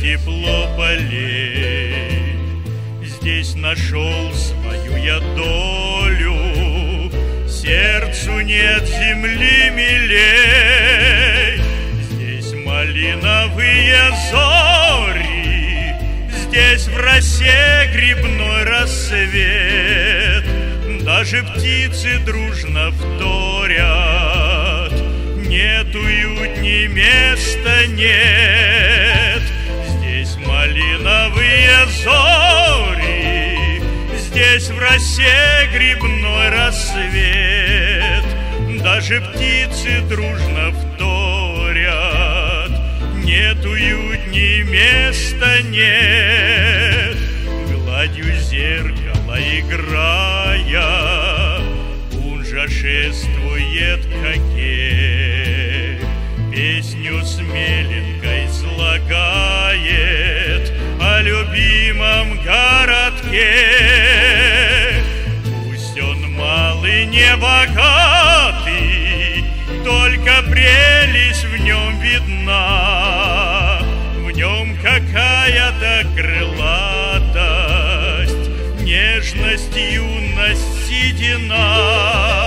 тепло полей. Здесь нашел свою я долю, сердцу нет земли милей. Здесь малиновые зори, здесь в росе грибной рассвет. Даже птицы дружно вторят, нет уютней места нет. Здесь малиновые зори, здесь в росе грибной рассвет. Даже птицы дружно вторят, нет уютней места нет. Гладью зеркала играя, Унжа шествует коке, песню с меленкой слагает о любимом городке. Пусть он малый, не богатый, только прелесть в нем видна. В нем какая-то крылатость, нежность, юность, седина.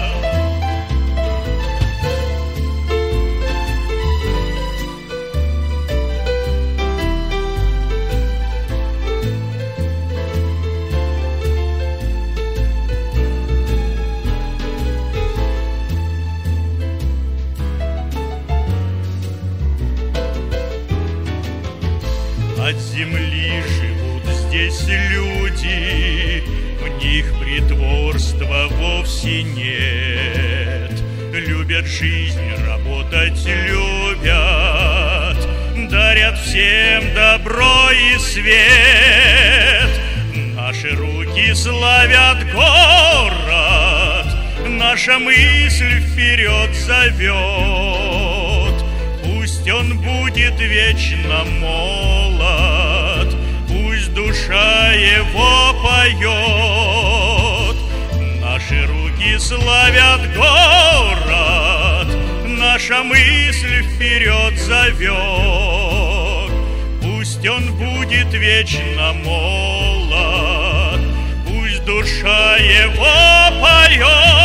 От земли живут здесь люди, в них притворства вовсе нет. Любят жизнь, работать любят, дарят всем добро и свет. Наши руки славят город, наша мысль вперед зовет. Пусть он будет вечно молод, пусть душа его поет. Наши руки славят город, наша мысль вперед зовет. Пусть он будет вечно молод, пусть душа его поет.